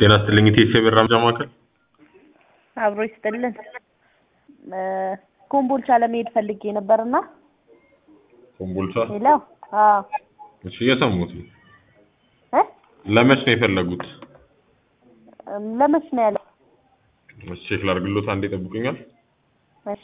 ጤና ይስጥልኝ ኢቴስ የብር መረጃ ማዕከል። አብሮ ይስጥልን። ኮምቦልቻ ለመሄድ ፈልጌ ነበርና። ኮምቦልቻ? ሄሎ። አዎ። እሺ የሰሙት ነው። ለመች ነው የፈለጉት? ለመች ነው ያለው? እሺ ቼክ ላድርግሎት፣ አንዴ ጠብቁኛል። እሺ።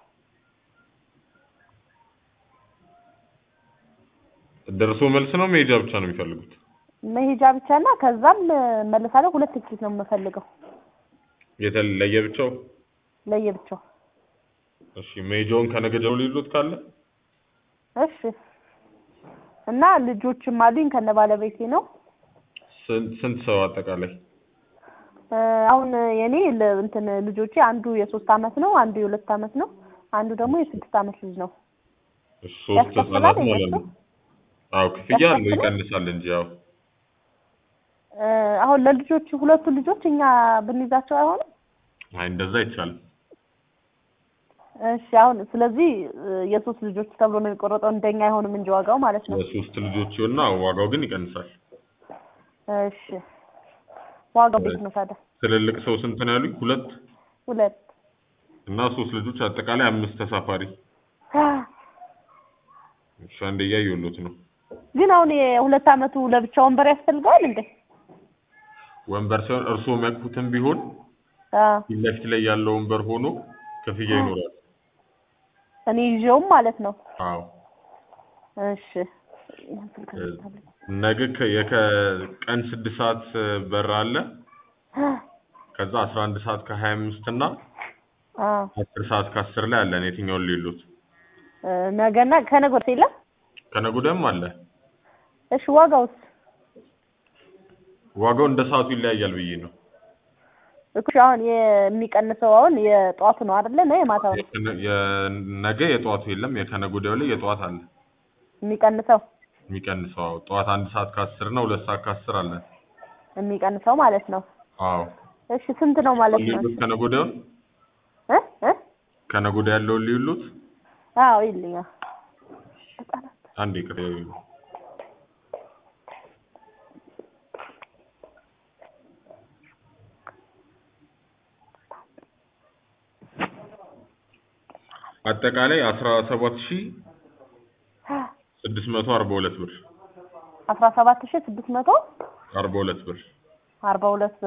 ደርሶ መልስ ነው መሄጃ ብቻ ነው የሚፈልጉት? መሄጃ ብቻና ከዛም መልሳለሁ። ሁለት ትኬት ነው የምፈልገው። ለየብቻው? ለየብቻው። እሺ መሄጃውን ከነገ ጀምሮ ሊሉት ካለ? እሺ። እና ልጆችም አሉኝ ከነ ባለቤቴ ነው። ስንት ሰው አጠቃላይ? አሁን የኔ እንትን ልጆቼ አንዱ የ3 አመት ነው፣ አንዱ የ2 አመት ነው፣ አንዱ ደግሞ የ6 አመት ልጅ ነው። እሺ 3 ህጻናት ማለት ነው። አዎ ክፍያ አለው ይቀንሳል እንጂ ያው አሁን ለልጆቹ ሁለቱ ልጆች እኛ ብንይዛቸው አይሆንም? አይ እንደዛ አይቻልም። እሺ አሁን ስለዚህ የሶስት ልጆች ተብሎ ነው የሚቆረጠው፣ እንደኛ አይሆንም እንጂ ዋጋው ማለት ነው። የሶስት ልጆች ይሆንና ዋጋው ግን ይቀንሳል። እሺ ዋጋው ቤት ነው ታዲያ? ትልልቅ ሰው ስንት ነው ያሉኝ? ሁለት እና 3 ልጆች አጠቃላይ 5 ተሳፋሪ። እሺ አንዴ እያየሁት ነው። ግን አሁን የ2 አመቱ ለብቻው ወንበር ያስፈልጋል እንዴ? ወንበር ሳይሆን እርስዎ የሚያውቁትም ቢሆን ፊት ላይ ያለው ወንበር ሆኖ ክፍያ ይኖራል። እኔ ይዤው ማለት ነው? አዎ። እሺ ነገ ከቀን 6 ሰዓት በር አለ። ከዛ 11 ሰዓት ከ25 እና 10 ሰዓት ከ10 ላይ አለ። የትኛውን ሊሉት? ነገና ከነገ ወዲያ የለም? ከነገ ወዲያም አለ። እሺ ዋጋውስ? ዋጋው እንደ ሰዓቱ ይለያያል ብዬ ነው። እኮ አሁን የሚቀንሰው አሁን የጧቱ ነው አይደለ? ነው የማታው ነው? የነገ የጧቱ የለም፣ የከነገ ወዲያው ላይ የጧት አለ። የሚቀንሰው ጧት 1 ሰዓት ከ10 እና 2 ሰዓት ከ10 አለ የሚቀንሰው ማለት ነው። አዎ። እሺ ስንት ነው ማለት ነው? ከነገ ወዲያው ከነገ ወዲያ ያለው ሊሉት? አዎ ይልኛ። አንዴ ቅሬው አጠቃላይ 17642 ብር። 17642 ብር። 42 ብር